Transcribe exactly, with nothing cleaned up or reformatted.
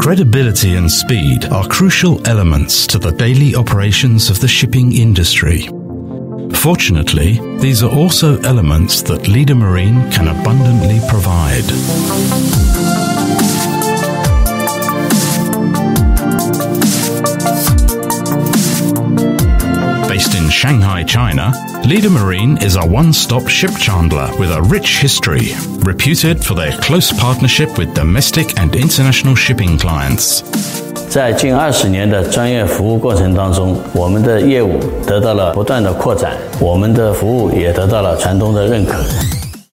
Credibility and speed are crucial elements to the daily operations of the shipping industry. Fortunately, these are also elements that Leader Marine can abundantly provide. Based in Shanghai, China, Leader Marine is a one-stop ship chandler with a rich history, reputed for their close partnership with domestic and international shipping clients. 在近二十年的专业服务过程当中，我们的业务得到了不断的扩展，我们的服务也得到了船东的认可。